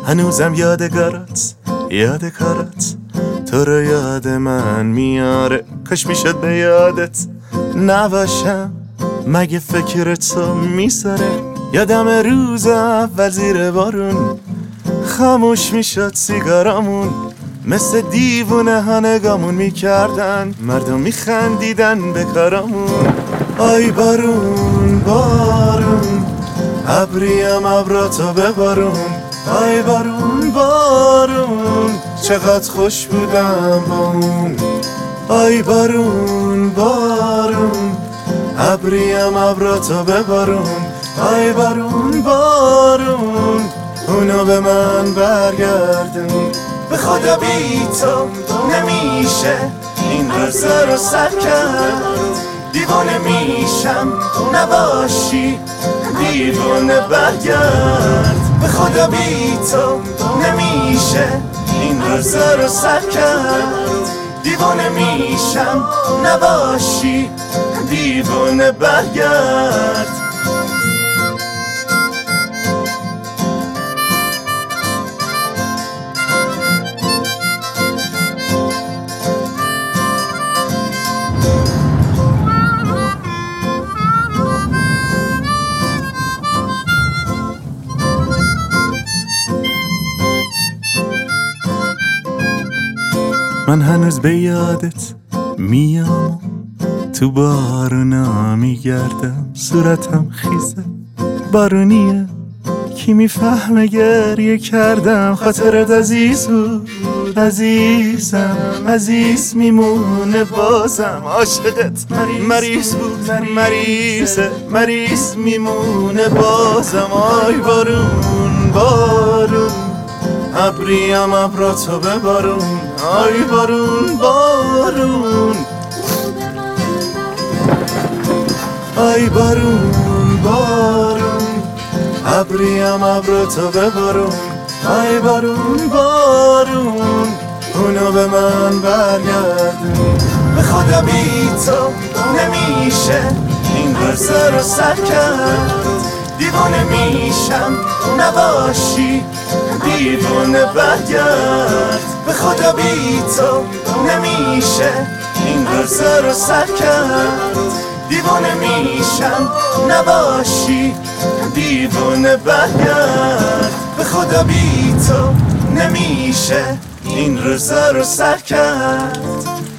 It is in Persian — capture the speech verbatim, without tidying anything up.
هنوزم یادگارات یاد کارات تو رو یاد من میاره. کاش میشد به یادت نباشم، مگه فکر تو میساره. یادم روز اول زیر بارون خاموش میشد سیگارامون، مثل دیوونه ها نگامون میکردن، مردم میخندیدن به کارامون. آی بارون بارون ابریم ابراتو ببارون. آی بارون بارون چقدر خوش بودم با اون. آی بارون بارون ابریم ابراتو ببارون. آی بارون بارون اونو به من برگردون. به خدا بی تو نمیشه این روزا رو سر کرد. دیوانه میشم نباشی دیوانه برگرد. به خدا بی تو نمیشه این روزا رو سر کرد. دیوانه میشم نباشی دیوانه برگرد. من هنوز به یادت میام، تو بارونا میگردم، صورتم خیزه بارونیه، کی میفهمه گریه کردم. خاطرت عزیز بود عزیزم، عزیز میمونه بازم. عاشقت مریض بود مریضه، مریض میمونه بازم. آی بارون بارون ابریم ابراتو ببارون. آی بارون بارون آی بارون بارون ابریم ابراتو ببارون. آی بارون بارون اونو به من برگردون. به خدا بی تو نمیشه این روزا رو سر کرد. دیوانه میشم نباشی دیوانه برگرد. به خدا بی تو نمیشه این روزا رو سر کرد. دیوانه میشم نباشی دیوانه برگرد. به خدا بی تو نمیشه این روزا رو سر کرد.